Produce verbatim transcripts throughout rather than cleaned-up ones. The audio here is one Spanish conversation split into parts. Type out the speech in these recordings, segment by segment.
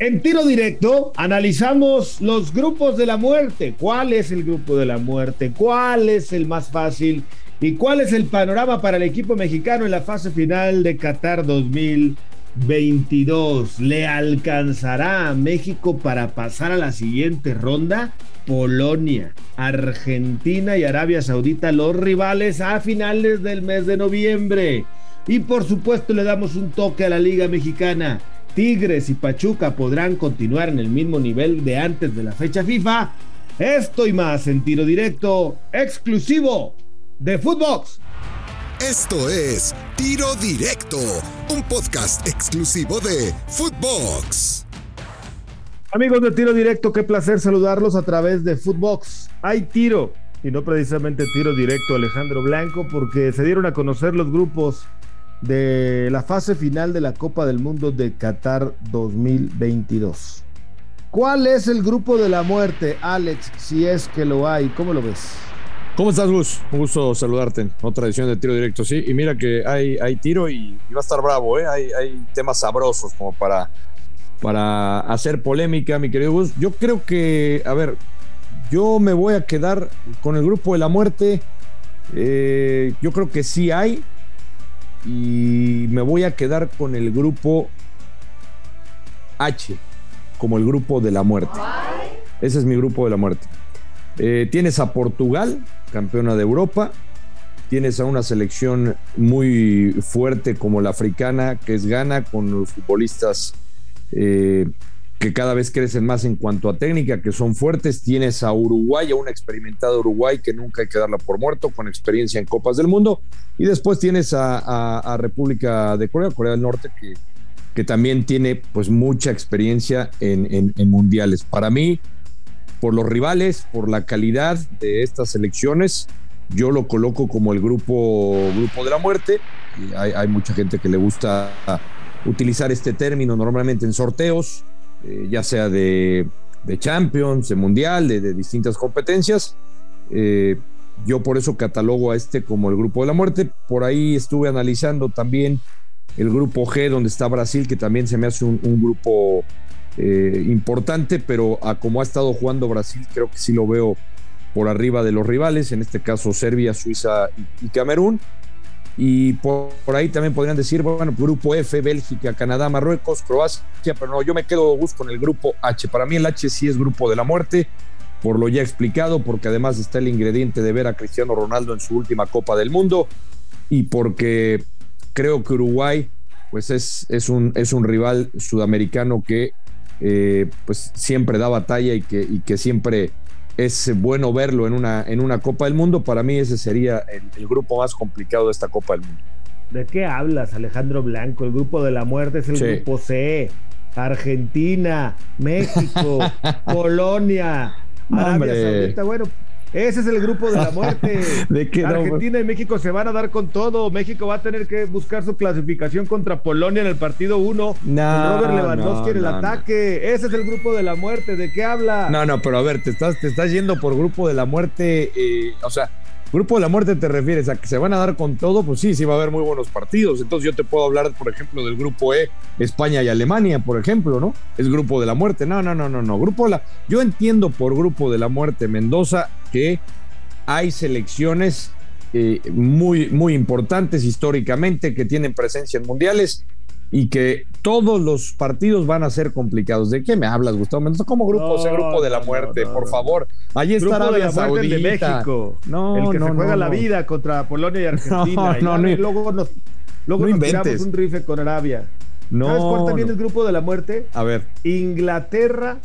En Tiro Directo analizamos los grupos de la muerte. ¿Cuál es el grupo de la muerte? ¿Cuál es el más fácil? ¿Y cuál es el panorama para el equipo mexicano en la fase final de Qatar dos mil veintidós? ¿Le alcanzará a México para pasar a la siguiente ronda? Polonia, Argentina y Arabia Saudita, los rivales a finales del mes de noviembre. Y por supuesto le damos un toque a la Liga Mexicana. Tigres y Pachuca podrán continuar en el mismo nivel de antes de la fecha FIFA. Esto y más en Tiro Directo, exclusivo de Footbox. Esto es Tiro Directo, un podcast exclusivo de Footbox. Amigos de Tiro Directo, qué placer saludarlos a través de Footbox. Hay tiro, y no precisamente Tiro Directo Alejandro Blanco, porque se dieron a conocer los grupos de la fase final de la Copa del Mundo de Qatar dos mil veintidós. ¿Cuál es el grupo de la muerte, Alex? Si es que lo hay, ¿cómo lo ves? ¿Cómo estás, Gus? Un gusto saludarte. Otra edición de Tiro Directo, sí. Y mira que hay, hay tiro y, y va a estar bravo, ¿eh? Hay, hay temas sabrosos como para, para hacer polémica, mi querido Gus. Yo creo que, a ver, yo me voy a quedar con el grupo de la muerte. Eh, yo creo que sí hay. Y me voy a quedar con el grupo H, como el grupo de la muerte. Ese es mi grupo de la muerte. Eh, tienes a Portugal, campeona de Europa. Tienes a una selección muy fuerte como la africana, que es Ghana, con los futbolistas eh, que cada vez crecen más en cuanto a técnica, que son fuertes. Tienes a Uruguay, a una experimentada Uruguay que nunca hay que darla por muerto, con experiencia en Copas del Mundo. Y después tienes a, a, a República de Corea, Corea del Norte, que, que también tiene pues mucha experiencia en, en, en mundiales. Para mí, por los rivales, por la calidad de estas selecciones, yo lo coloco como el grupo, grupo de la muerte. Y hay, hay mucha gente que le gusta utilizar este término normalmente en sorteos, eh, ya sea de, de Champions, de Mundial, de, de distintas competencias. Eh, yo por eso catalogo a este como el grupo de la muerte. Por ahí estuve analizando también el grupo G, donde está Brasil, que también se me hace un, un grupo eh, importante, pero a como ha estado jugando Brasil, creo que sí lo veo por arriba de los rivales, en este caso Serbia, Suiza y, y Camerún. Y por, por ahí también podrían decir, bueno, grupo F, Bélgica, Canadá, Marruecos, Croacia, pero no, yo me quedo con el grupo H. Para mí el H sí es grupo de la muerte, por lo ya explicado, porque además está el ingrediente de ver a Cristiano Ronaldo en su última Copa del Mundo, y porque creo que Uruguay pues es, es, un, es un rival sudamericano que eh, pues siempre da batalla y que, y que siempre es bueno verlo en una, en una Copa del Mundo. Para mí ese sería el, el grupo más complicado de esta Copa del Mundo. ¿De qué hablas, Alejandro Blanco? El grupo de la muerte es el sí. Grupo C. Argentina, México, Polonia, Arabia Hombre. Saudita. Bueno, ese es el grupo de la muerte. ¿De qué, Argentina no? Y México se van a dar con todo. México va a tener que buscar su clasificación contra Polonia en el partido uno. No, Robert Lewandowski no, en el no, ataque. No. Ese es el grupo de la muerte. ¿De qué habla? No, no, pero a ver, te estás, te estás yendo por grupo de la muerte. Eh, o sea, grupo de la muerte te refieres a que se van a dar con todo. Pues sí, sí va a haber muy buenos partidos. Entonces yo te puedo hablar, por ejemplo, del grupo E, España y Alemania, por ejemplo, ¿no? Es grupo de la muerte. No, no, no, no, no. Grupo de la... Yo entiendo por grupo de la muerte, Mendoza, que hay selecciones eh, muy, muy importantes históricamente que tienen presencia en mundiales y que todos los partidos van a ser complicados. ¿De qué me hablas, Gustavo Mendoza? ¿Cómo grupo? No, ese grupo de la muerte, no, no, por favor. Allí está Arabia Saudita. De México. No, el que no, se juega no, la vida contra Polonia y Argentina. No, no, y luego nos, luego no nos tiramos un rifle con Arabia. No, ¿sabes cuál también no. es grupo de la muerte? A ver. Inglaterra,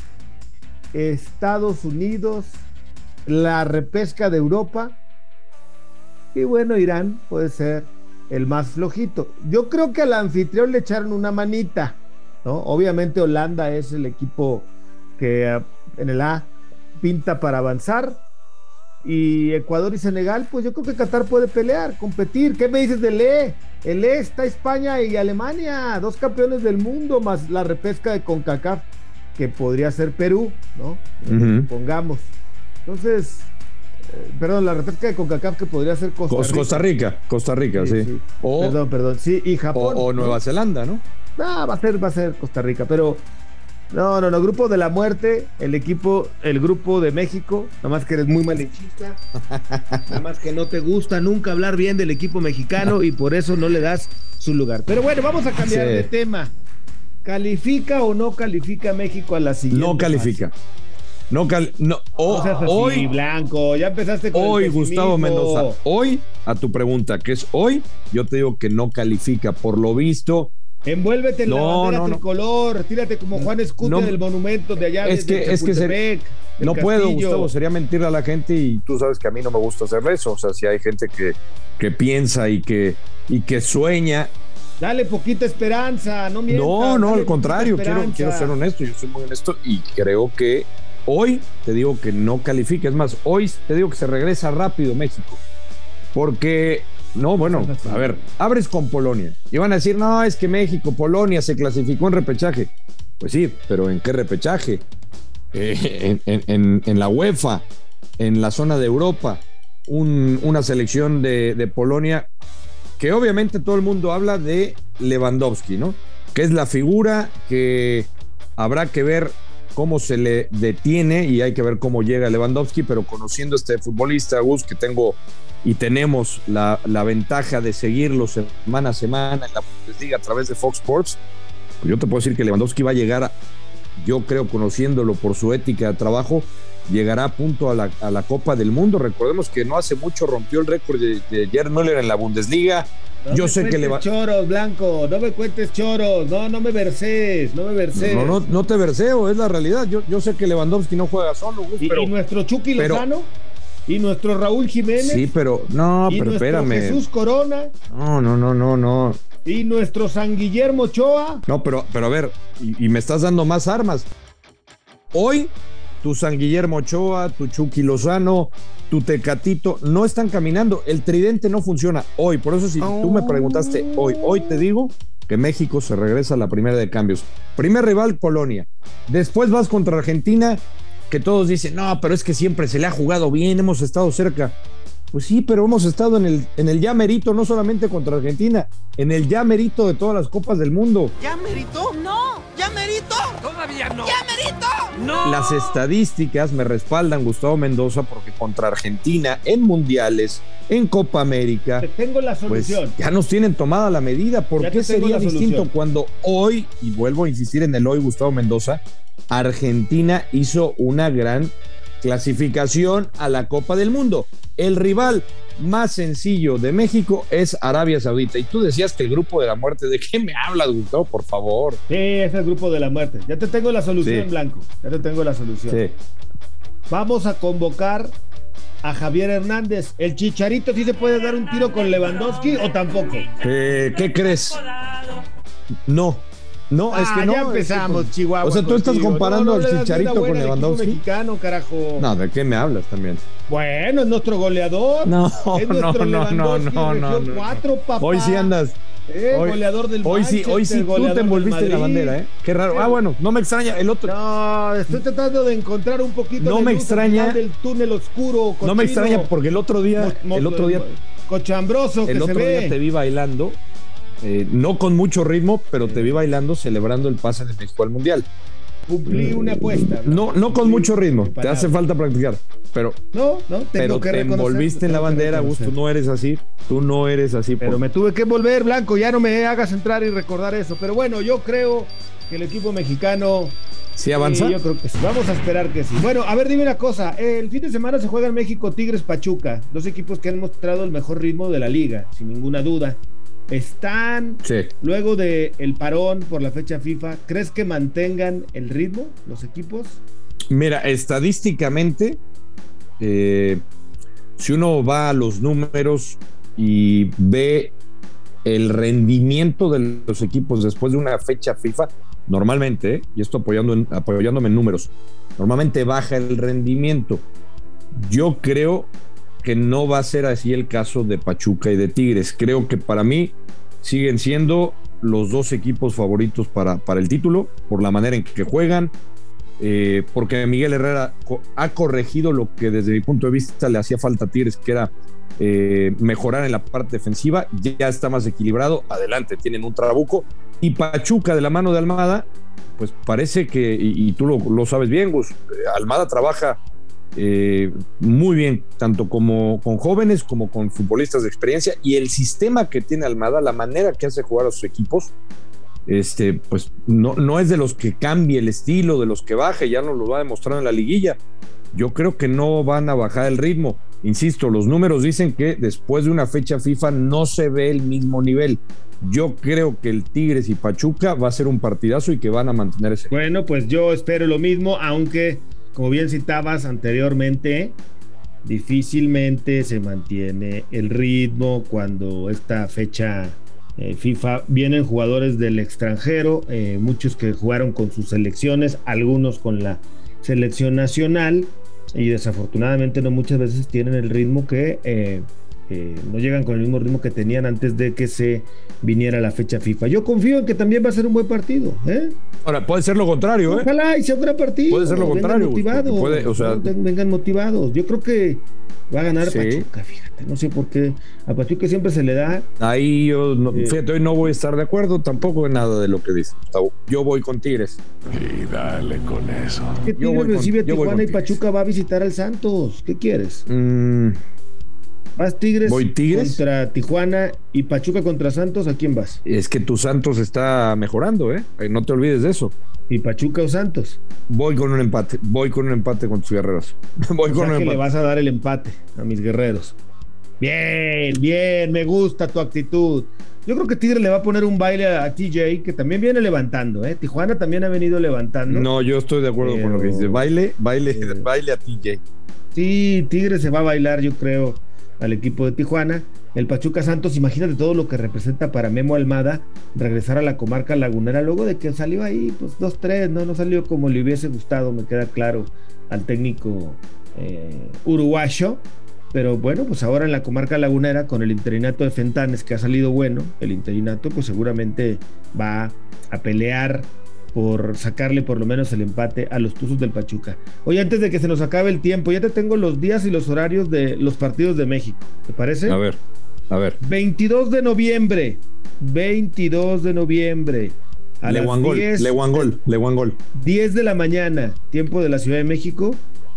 Estados Unidos, la repesca de Europa y bueno, Irán puede ser el más flojito. Yo creo que al anfitrión le echaron una manita, ¿no? Obviamente Holanda es el equipo que en el A pinta para avanzar, y Ecuador y Senegal, pues yo creo que Qatar puede pelear, competir. ¿Qué me dices del E? El E está España y Alemania, dos campeones del mundo, más la repesca de CONCACAF, que podría ser Perú, ¿no? Uh-huh. Pongamos. Entonces, eh, perdón, la repesca de CONCACAF, que podría ser Costa Rica. Costa Rica, Costa Rica, sí. sí. sí. O, perdón, perdón, sí, y Japón. O, o Nueva ¿no? Zelanda, ¿no? No, va a ser, va a ser Costa Rica, pero No, no, no, grupo de la muerte, el equipo, el grupo de México, nada más que eres muy malechista, nada más que no te gusta nunca hablar bien del equipo mexicano y por eso no le das su lugar. Pero bueno, vamos a cambiar sí. de tema. ¿Califica o no califica México a la siguiente? No califica. Fase? No, cal, no, oh, no seas así, hoy, Blanco, ya empezaste con hoy, el Gustavo Mendoza, hoy, a tu pregunta, que es hoy, yo te digo que no califica, por lo visto. Envuélvete en no, la bandera no, tricolor, no. Tírate como Juan Escutia no, del monumento de allá. Es que, es que se, no puedo, Gustavo, sería mentirle a la gente y tú sabes que a mí no me gusta hacer eso. O sea, si hay gente que, que piensa y que, y que sueña. Dale poquita esperanza, no mientas. No, no, al contrario, quiero, quiero ser honesto, yo soy muy honesto y creo que hoy te digo que no califica. Es más, hoy te digo que se regresa rápido México. Porque... No, bueno, a ver, abres con Polonia y van a decir, no, es que México, Polonia se clasificó en repechaje. Pues sí, pero ¿en qué repechaje? Eh, en, en, en la UEFA, en la zona de Europa, un, una selección de, de Polonia que obviamente todo el mundo habla de Lewandowski, ¿no? Que es la figura que habrá que ver cómo se le detiene y hay que ver cómo llega Lewandowski, pero conociendo a este futbolista, Gus, que tengo... y tenemos la, la ventaja de seguirlo semana a semana en la Bundesliga a través de Fox Sports, pues yo te puedo decir que Lewandowski va a llegar, a, yo creo, conociéndolo por su ética de trabajo, llegará a punto a la, a la Copa del Mundo. Recordemos que no hace mucho rompió el récord de, de Gerd Müller en la Bundesliga. No yo me sé que le va... choros, Blanco, no me cuentes choros, no, no me verses, no me verses. No, no, no te verseo, es la realidad. Yo, yo sé que Lewandowski no juega solo, Gus, ¿Y, pero... ¿Y nuestro Chucky pero... Lozano? ¿Y nuestro Raúl Jiménez? Sí, pero no, ¿Y pero espérame. Jesús Corona? No, no, no, no, no. ¿Y nuestro San Guillermo Ochoa? No, pero, pero a ver, y, y me estás dando más armas. Hoy, tu San Guillermo Ochoa, tu Chucky Lozano, tu Tecatito, no están caminando. El tridente no funciona hoy. Por eso, si oh. tú me preguntaste hoy, hoy te digo que México se regresa a la primera de cambios. Primer rival, Polonia. Después vas contra Argentina, que todos dicen, no, pero es que siempre se le ha jugado bien, hemos estado cerca. Pues sí, pero hemos estado en el, en el ya merito, no solamente contra Argentina, en el ya merito de todas las copas del mundo. ¿Ya merito? No. ¿Ya merito? Todavía no. ¿Ya merito? No. Las estadísticas me respaldan, Gustavo Mendoza, porque contra Argentina en mundiales, en Copa América, te tengo la solución. Pues ya nos tienen tomada la medida. ¿Por ya qué sería distinto cuando hoy, y vuelvo a insistir en el hoy, Gustavo Mendoza, Argentina hizo una gran clasificación a la Copa del Mundo? El rival más sencillo de México es Arabia Saudita. Y tú decías que el grupo de la muerte, ¿de qué me hablas, Gustavo? Por favor. Sí, es el grupo de la muerte. Ya te tengo la solución, sí. Blanco. Ya te tengo la solución. Sí. Vamos a convocar a Javier Hernández. ¿El Chicharito sí se puede dar un tiro con Lewandowski o tampoco? Eh, ¿Qué crees? No. No, ah, es que no. Ya empezamos, es que, Chihuahua. O sea, tú estás contigo. comparando no, no, al Chicharito con Lewandowski. Mexicano, carajo. No, ¿de qué me hablas también? Bueno, es nuestro goleador. No, es no, no, no, no, no, no. cuatro, papá. Hoy sí andas. Eh, hoy, goleador del Hoy sí, hoy sí tú te envolviste en la bandera, ¿eh? Qué raro. Ah, bueno, no me extraña. El otro. No, estoy tratando de encontrar un poquito. No de me luz extraña. Del túnel oscuro. Cochino, no me extraña porque el otro día, mo, mo, el otro día, cochambroso que el otro se día ve. te vi bailando. Eh, no con mucho ritmo, pero te vi bailando celebrando el pase de México al Mundial. Cumplí una apuesta. No, no con mucho ritmo, te hace falta practicar, pero no, no, tengo pero que te envolviste en la bandera, Gus, tú no eres así, tú no eres así. Pero por... me tuve que envolver, Blanco, ya no me hagas entrar y recordar eso. Pero bueno, yo creo que el equipo mexicano ¿sí avanza? Sí, yo creo que sí. Vamos a esperar que sí. Bueno, a ver, dime una cosa. El fin de semana se juega en México Tigres Pachuca, dos equipos que han mostrado el mejor ritmo de la liga, sin ninguna duda. Están, sí. Luego de el parón por la fecha FIFA, ¿crees que mantengan el ritmo los equipos? Mira, estadísticamente, eh, si uno va a los números y ve el rendimiento de los equipos después de una fecha FIFA, normalmente, ¿eh? y esto apoyando en, apoyándome en números, normalmente baja el rendimiento. Yo creo que no va a ser así el caso de Pachuca y de Tigres. Creo que para mí siguen siendo los dos equipos favoritos para, para el título, por la manera en que juegan, eh, porque Miguel Herrera co- ha corregido lo que desde mi punto de vista le hacía falta a Tigres, que era eh, mejorar en la parte defensiva. Ya está más equilibrado, adelante, tienen un trabuco, Y Pachuca, de la mano de Almada, pues parece que, y, y tú lo, lo sabes bien, Gus, Almada trabaja eh, muy bien, tanto como con jóvenes como con futbolistas de experiencia, y el sistema que tiene Almada, la manera que hace jugar a sus equipos, este, pues no, no es de los que cambie el estilo, de los que baje, ya nos lo va a demostrar en la liguilla. Yo creo que no van a bajar el ritmo. Insisto, los números dicen que después de una fecha FIFA no se ve el mismo nivel. Yo creo que el Tigres y Pachuca va a ser un partidazo y que van a mantener ese. Bueno, pues yo espero lo mismo, aunque, como bien citabas anteriormente, difícilmente se mantiene el ritmo cuando esta fecha eh, FIFA vienen jugadores del extranjero, eh, muchos que jugaron con sus selecciones, algunos con la selección nacional, y desafortunadamente no muchas veces tienen el ritmo que eh, eh, no llegan con el mismo ritmo que tenían antes de que se viniera la fecha FIFA. Yo confío en que también va a ser un buen partido, ¿eh? Ahora, puede ser lo contrario, ¿eh? Ojalá y sea un gran partido. Puede ser lo vengan contrario. Motivados, Puede, o sea... vengan motivados. Yo creo que va a ganar sí. Pachuca, fíjate. No sé por qué. A Pachuca siempre se le da. Ahí yo, no, eh, fíjate, hoy no voy a estar de acuerdo tampoco en nada de lo que dice Gustavo. Yo voy con Tigres. Y dale con eso. ¿Qué Tigres recibe con, a Tijuana y Pachuca va a visitar al Santos? ¿Qué quieres? Mm, ¿Vas Tigres, voy Tigres contra Tijuana y Pachuca contra Santos? ¿A quién vas? Es que tu Santos está mejorando, ¿eh? No te olvides de eso. ¿Y Pachuca o Santos? Voy con un empate. Voy con un empate con tus guerreros. Voy o con sea un que empate. le vas a dar el empate a mis guerreros. Bien, bien, me gusta tu actitud. Yo creo que Tigre le va a poner un baile a T J, que también viene levantando, ¿eh? Tijuana también ha venido levantando. No, yo estoy de acuerdo Pero... con lo que dice. Baile, baile, eh... baile a T J. Sí, Tigre se va a bailar, yo creo, al equipo de Tijuana. El Pachuca Santos, imagínate todo lo que representa para Memo Almada regresar a la comarca lagunera luego de que salió ahí, pues dos tres, ¿no? No salió como le hubiese gustado, me queda claro, al técnico eh, uruguayo. Pero bueno, pues ahora en la comarca lagunera, con el interinato de Fentanes, que ha salido bueno, el interinato, pues seguramente va a pelear por sacarle por lo menos el empate a los Tuzos del Pachuca. Oye, antes de que se nos acabe el tiempo, ya te tengo los días y los horarios de los partidos de México, ¿te parece? A ver, a ver. veintidós de noviembre, veintidós de noviembre, a Le las Guangol, diez, Le Guangol, Le Guangol. diez de la mañana, tiempo de la Ciudad de México,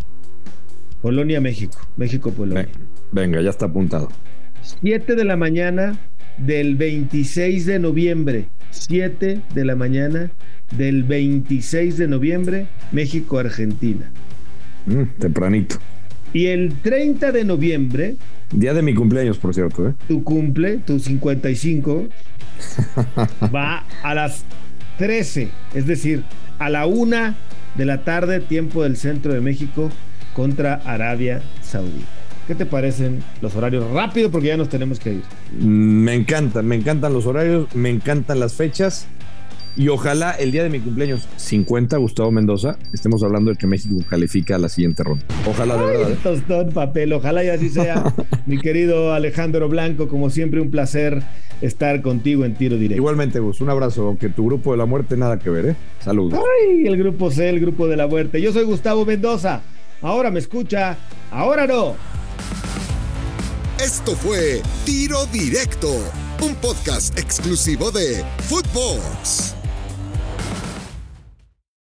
Polonia, México, México, Polonia. Venga, ya está apuntado. siete de la mañana del veintiséis de noviembre, siete de la mañana del veintiséis de noviembre, México, Argentina. Mm, tempranito. Y el treinta de noviembre, día de mi cumpleaños, por cierto, ¿eh? Tu cumple, tu cincuenta y cinco, va a las trece, es decir, a la una de la tarde, tiempo del centro de México, contra Arabia Saudita. ¿Qué te parecen los horarios? Rápido, porque ya nos tenemos que ir. Me encantan, me encantan los horarios, me encantan las fechas, y ojalá el día de mi cumpleaños cincuenta, Gustavo Mendoza, estemos hablando de que México califica a la siguiente ronda. Ojalá, de Ay, verdad. Tostón, papel, ojalá y así sea. Mi querido Alejandro Blanco, como siempre, un placer estar contigo en Tiro Directo. Igualmente, Gus, un abrazo, aunque tu grupo de la muerte nada que ver, ¿eh? Saludos. Ay, el grupo C, el grupo de la muerte. Yo soy Gustavo Mendoza. Ahora me escucha, ahora no. Esto fue Tiro Directo, un podcast exclusivo de Footbox.